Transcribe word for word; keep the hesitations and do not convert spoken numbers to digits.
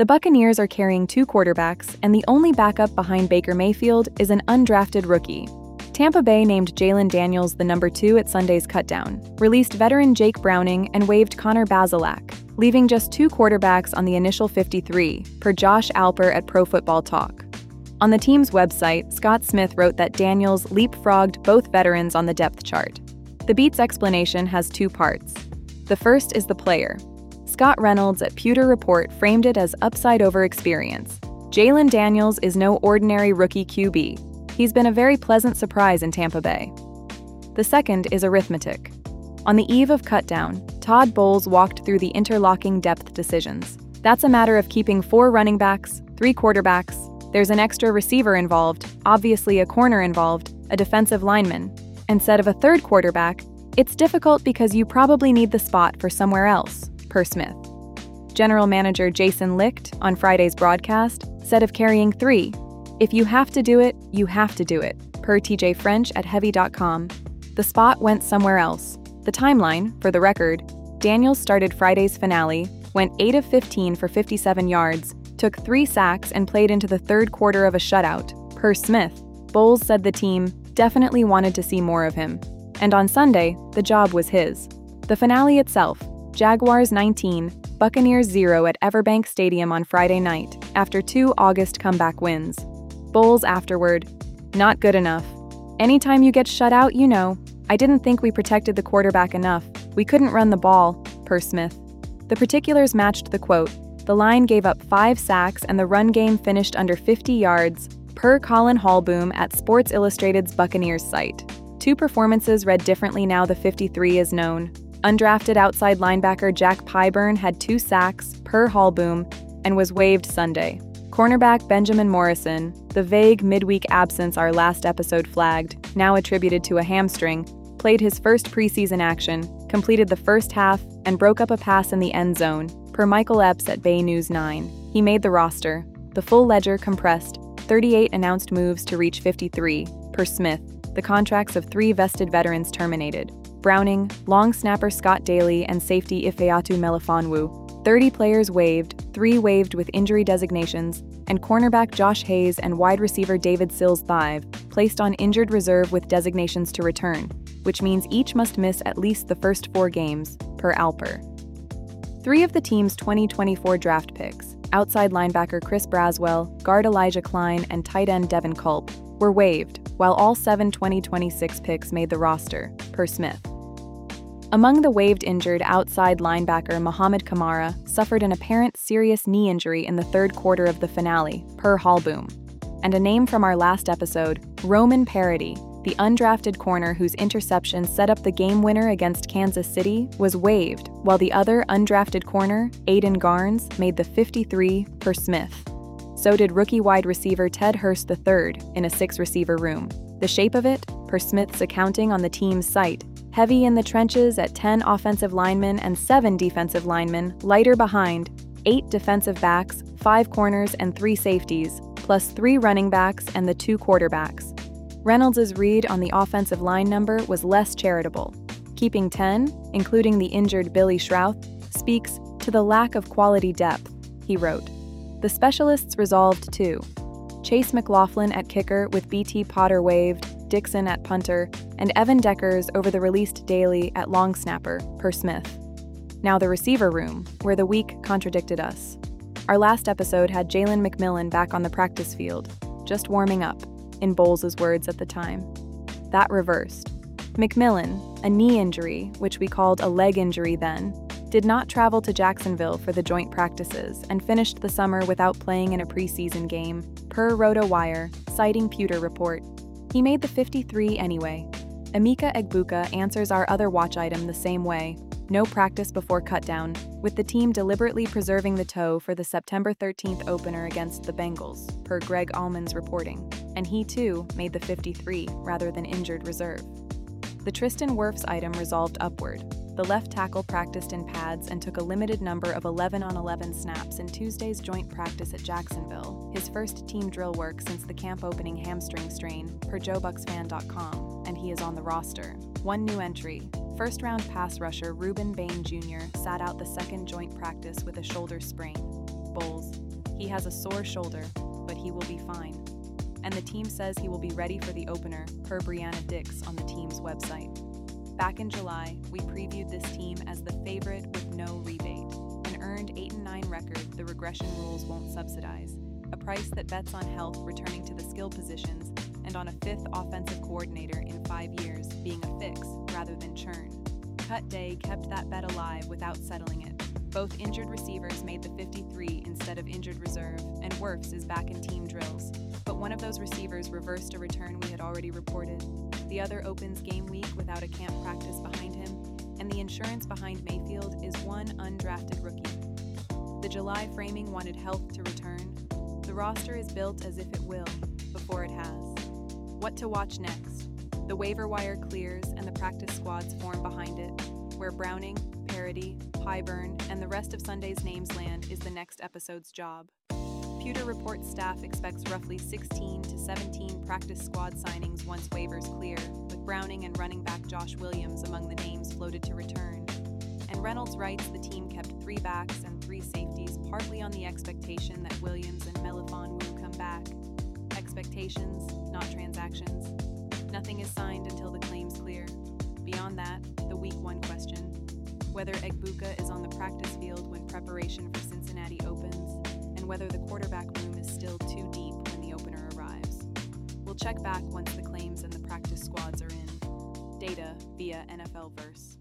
The Buccaneers are carrying two quarterbacks, and the only backup behind Baker Mayfield is an undrafted rookie. Tampa Bay named Jalen Daniels the number two at Sunday's cutdown, released veteran Jake Browning, and waived Connor Bazelak, leaving just two quarterbacks on the initial fifty-three, per Josh Alper at Pro Football Talk. On the team's website, Scott Smith wrote that Daniels leapfrogged both veterans on the depth chart. The Beat's explanation has two parts. The first is the player. Scott Reynolds at Pewter Report framed it as upside-over experience. Jalen Daniels is no ordinary rookie Q B. He's been a very pleasant surprise in Tampa Bay. The second is arithmetic. On the eve of cutdown, Todd Bowles walked through the interlocking depth decisions. That's a matter of keeping four running backs, three quarterbacks, there's an extra receiver involved, obviously a corner involved, a defensive lineman. Instead of a third quarterback, it's difficult because you probably need the spot for somewhere else, per Smith. General Manager Jason Licht, on Friday's broadcast, said of carrying three, "If you have to do it, you have to do it," per T J French at Heavy dot com. The spot went somewhere else. The timeline, for the record, Daniels started Friday's finale, went eight of fifteen for fifty-seven yards, took three sacks and played into the third quarter of a shutout, per Smith. Bowles said the team definitely wanted to see more of him. And on Sunday, the job was his. The finale itself, Jaguars nineteen, Buccaneers zero at Everbank Stadium on Friday night, after two August comeback wins. Bowles afterward, "Not good enough. Anytime you get shut out, you know. I didn't think we protected the quarterback enough. We couldn't run the ball," per Smith. The particulars matched the quote. The line gave up five sacks and the run game finished under fifty yards, per Colin Hallboom at Sports Illustrated's Buccaneers site. Two performances read differently now the fifty-three is known. Undrafted outside linebacker Jack Pyburn had two sacks, per Hallboom, and was waived Sunday. Cornerback Benjamin Morrison, the vague midweek absence our last episode flagged, now attributed to a hamstring, played his first preseason action, completed the first half, and broke up a pass in the end zone, per Michael Epps at Bay News nine. He made the roster. The full ledger compressed, thirty-eight announced moves to reach fifty-three, per Smith. The contracts of three vested veterans terminated. Browning, long snapper Scott Daly, and safety Ifeatu Melifonwu. thirty players waived, three waived with injury designations, and cornerback Josh Hayes and wide receiver David Sills-Thive placed on injured reserve with designations to return, which means each must miss at least the first four games, per Alper. Three of the team's twenty twenty-four draft picks, outside linebacker Chris Braswell, guard Elijah Klein, and tight end Devin Culp, were waived, while all seven twenty twenty-six picks made the roster, per Smith. Among the waived injured outside linebacker Muhammad Kamara suffered an apparent serious knee injury in the third quarter of the finale, per Hallboom. And a name from our last episode, Roman Parody, the undrafted corner whose interception set up the game winner against Kansas City, was waived, while the other undrafted corner, Aiden Garnes, made the fifty-three, per Smith. So did rookie wide receiver Ted Hurst the third in a six-receiver room. The shape of it, per Smith's accounting on the team's site, heavy in the trenches at ten offensive linemen and seven defensive linemen, lighter behind, eight defensive backs, five corners and three safeties, plus three running backs and the two quarterbacks. Reynolds' read on the offensive line number was less charitable. Keeping ten, including the injured Billy Schrouth, speaks to the lack of quality depth, he wrote. The specialists resolved too. Chase McLaughlin at kicker with B T Potter waived, Dixon at punter, and Evan Deckers over the released Daly at long snapper, per Smith. Now the receiver room, where the week contradicted us. Our last episode had Jalen McMillan back on the practice field, just warming up, in Bowles' words at the time. That reversed. McMillan, a knee injury, which we called a leg injury then, did not travel to Jacksonville for the joint practices and finished the summer without playing in a preseason game, per RotoWire, citing Pewter Report. He made the fifty-three anyway. Emeka Egbuka answers our other watch item the same way. No practice before cutdown, with the team deliberately preserving the toe for the September thirteenth opener against the Bengals, per Greg Allman's reporting. And he too made the fifty-three rather than injured reserve. The Tristan Wirfs item resolved upward. The left tackle practiced in pads and took a limited number of eleven on eleven snaps in Tuesday's joint practice at Jacksonville, his first team drill work since the camp opening hamstring strain, per Joe Bucks Fan dot com, and he is on the roster. One new entry. First-round pass rusher Reuben Bain Junior sat out the second joint practice with a shoulder sprain. Bowles. He has a sore shoulder, but he will be fine. And the team says he will be ready for the opener, per Brianna Dix on the team's website. Back in July, we previewed this team as the favorite with no rebate. An earned eight and nine record the regression rules won't subsidize. A price that bets on health returning to the skill positions and on a fifth offensive coordinator in five years being a fix rather than churn. Cut day kept that bet alive without settling it. Both injured receivers made the fifty-three instead of injured reserve, and Wirfs is back in team drills. But one of those receivers reversed a return we had already reported. The other opens game week without a camp practice behind him, and the insurance behind Mayfield is one undrafted rookie. The July framing wanted health to return. The roster is built as if it will, before it has. What to watch next? The waiver wire clears and the practice squads form behind it, where Browning, Parody, Pyburn, and the rest of Sunday's names land is the next episode's job. Pewter Report staff expects roughly sixteen to seventeen practice squad signings once waivers clear, with Browning and running back Josh Williams among the names floated to return. And Reynolds writes the team kept three backs and three safeties, partly on the expectation that Williams and Melifon will come back. Expectations, not transactions. Nothing is signed until the claims clear. Beyond that, the week one question. Whether Egbuka is on the practice field when preparation for Cincinnati opens, and whether the quarterback room is still too deep when the opener arrives. We'll check back once the claims and the practice squads are in. Data via N F L Verse.